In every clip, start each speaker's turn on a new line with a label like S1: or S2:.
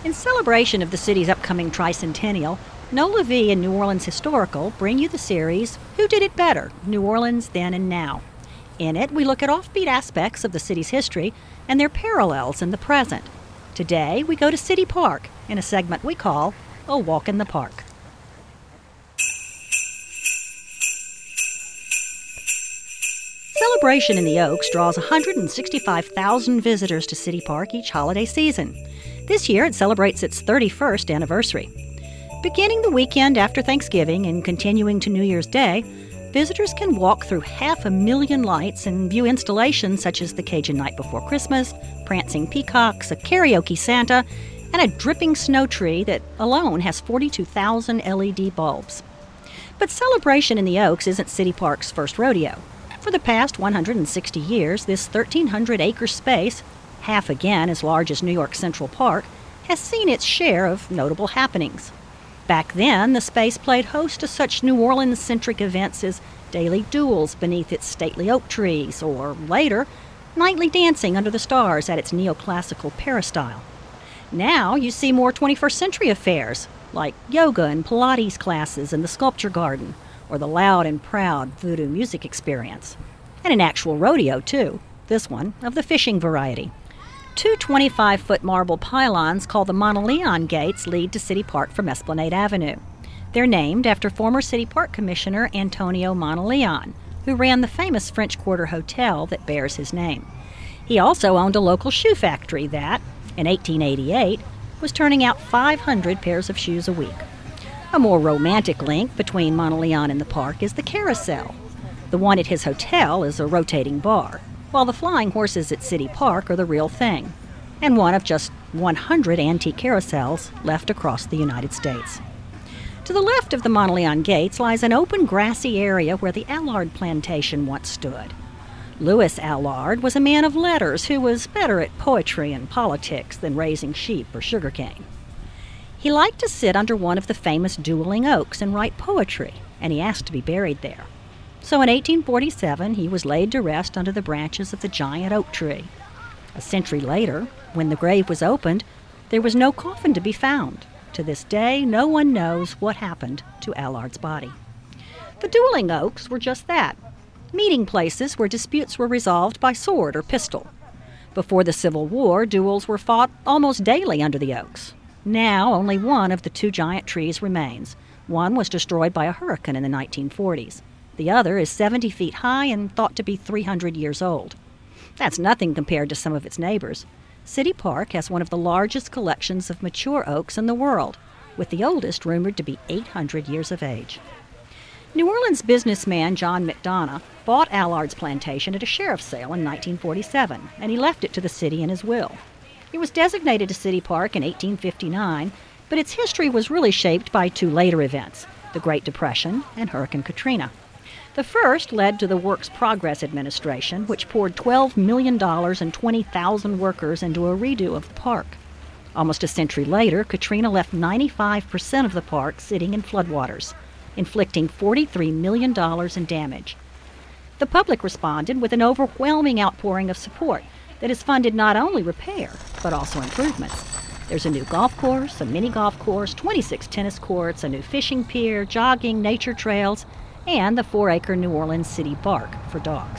S1: In celebration of the city's upcoming tricentennial, Nola V and New Orleans Historical bring you the series Who Did It Better? New Orleans Then and Now. In it, we look at offbeat aspects of the city's history and their parallels in the present. Today, we go to City Park in a segment we call A Walk in the Park. Celebration in the Oaks draws 165,000 visitors to City Park each holiday season. This year, it celebrates its 31st anniversary. Beginning the weekend after Thanksgiving and continuing to New Year's Day, visitors can walk through 500,000 lights and view installations such as the Cajun Night Before Christmas, prancing peacocks, a karaoke Santa, and a dripping snow tree that alone has 42,000 LED bulbs. But Celebration in the Oaks isn't City Park's first rodeo. For the past 160 years, this 1,300-acre space, half again as large as New York Central Park, has seen its share of notable happenings. Back then, the space played host to such New Orleans-centric events as daily duels beneath its stately oak trees, or later, nightly dancing under the stars at its neoclassical peristyle. Now you see more 21st century affairs, like yoga and Pilates classes in the Sculpture Garden, or the loud and proud voodoo music experience. And an actual rodeo, too, this one of the fishing variety. Two 25-foot marble pylons called the Monteleone Gates lead to City Park from Esplanade Avenue. They're named after former City Park Commissioner Antonio Monteleone, who ran the famous French Quarter Hotel that bears his name. He also owned a local shoe factory that, in 1888, was turning out 500 pairs of shoes a week. A more romantic link between Monteleone and the park is the Carousel. The one at his hotel is a rotating bar, while the flying horses at City Park are the real thing, and one of just 100 antique carousels left across the United States. To the left of the Monteleone Gates lies an open grassy area where the Allard plantation once stood. Louis Allard was a man of letters who was better at poetry and politics than raising sheep or sugarcane. He liked to sit under one of the famous dueling oaks and write poetry, and he asked to be buried there. So in 1847, he was laid to rest under the branches of the giant oak tree. A century later, when the grave was opened, there was no coffin to be found. To this day, no one knows what happened to Allard's body. The dueling oaks were just that, meeting places where disputes were resolved by sword or pistol. Before the Civil War, duels were fought almost daily under the oaks. Now, only one of the two giant trees remains. One was destroyed by a hurricane in the 1940s. The other is 70 feet high and thought to be 300 years old. That's nothing compared to some of its neighbors. City Park has one of the largest collections of mature oaks in the world, with the oldest rumored to be 800 years of age. New Orleans businessman John McDonough bought Allard's plantation at a sheriff's sale in 1947, and he left it to the city in his will. It was designated a City Park in 1859, but its history was really shaped by two later events, the Great Depression and Hurricane Katrina. The first led to the Works Progress Administration, which poured $12 million and 20,000 workers into a redo of the park. Almost a century later, Katrina left 95% of the park sitting in floodwaters, inflicting $43 million in damage. The public responded with an overwhelming outpouring of support that has funded not only repair, but also improvements. There's a new golf course, a mini golf course, 26 tennis courts, a new fishing pier, jogging, nature trails, and the 4-acre New Orleans City Park for dogs.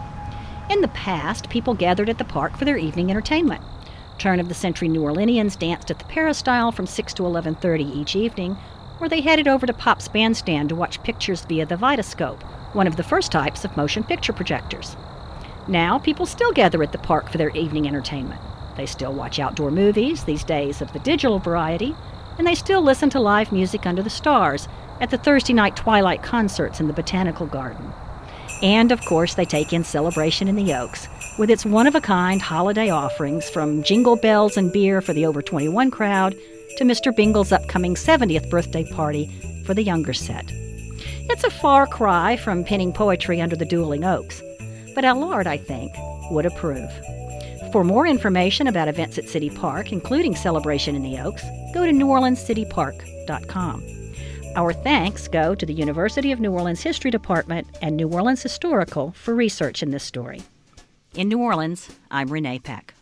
S1: In the past, people gathered at the park for their evening entertainment. Turn-of-the-century New Orleanians danced at the peristyle from 6 to 11:30 each evening, or they headed over to Pop's Bandstand to watch pictures via the Vitascope, one of the first types of motion picture projectors. Now, people still gather at the park for their evening entertainment. They still watch outdoor movies, these days of the digital variety, and they still listen to live music under the stars at the Thursday night twilight concerts in the Botanical Garden. And, of course, they take in Celebration in the Oaks, with its one-of-a-kind holiday offerings from jingle bells and beer for the over-21 crowd to Mr. Bingle's upcoming 70th birthday party for the younger set. It's a far cry from penning poetry under the dueling oaks, but Allard, I think, would approve. For more information about events at City Park, including Celebration in the Oaks, go to neworleanscitypark.com. Our thanks go to the University of New Orleans History Department and New Orleans Historical for research in this story. In New Orleans, I'm Renee Peck.